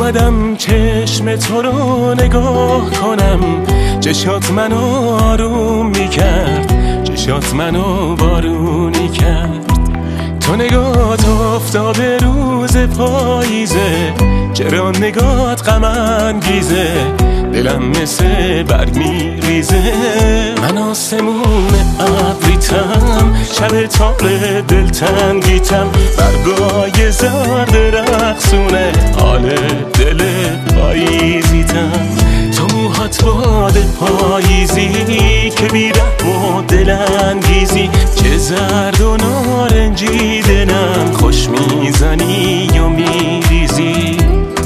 اومدم چشم تو رو نگاه کنم، چشات منو آروم میکرد، چشات منو بارونی کرد. تو نگات افتاب روز پاییزه، چرا نگات غم انگیزه، دلم مثل برگ میریزه. من آسمون ابریتم، شب تار دلتنگیتم، برگای زرد رقصونه حال دل پاییزیتم. تو موهات باد پاییزی که بی‌رحم و دلانگیزی، چه زرد و نارنجی دلم خوش میزنی و میریزی.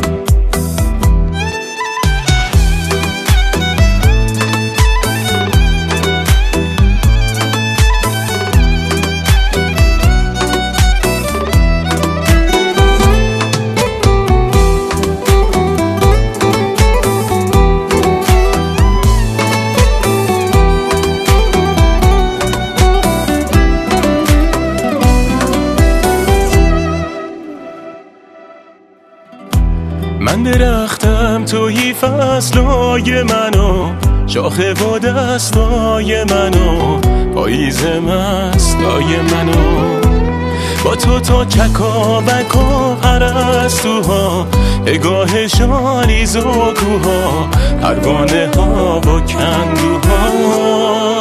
من درختم توی فصلای منو، شاخه و دستای منو، پاییز مستای منو. با تو تا چکاوک و پرستوها، نگاه شالیز و کوها، پروانه ها و کندوها.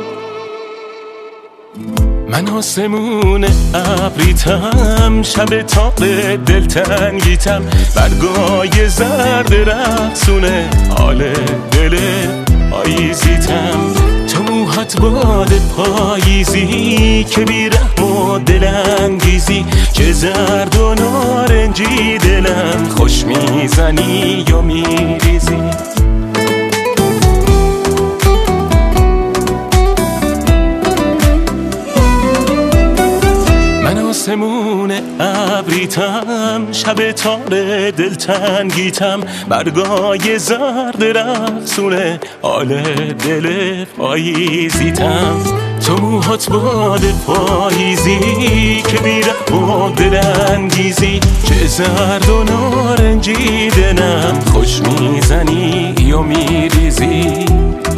من آسمون ابریتم، شب تار دلتنگیتم، برگای زرد رقصونه حال دل پاییزیتم. تو موهات باد پاییزی که بی‌رحم و دلانگیزی، چه زرد و نارنجی دلم خوش میزنی و میریزی. آسمون ابریتم، شب تار دلتنگیتم، برگای زرد رقصونه حال دل پاییزیتم. تو موهات باد پاییزی که بی‌رحم و دلانگیزی، چه زرد و نارنجی دلم خوش میزنی و میریزی.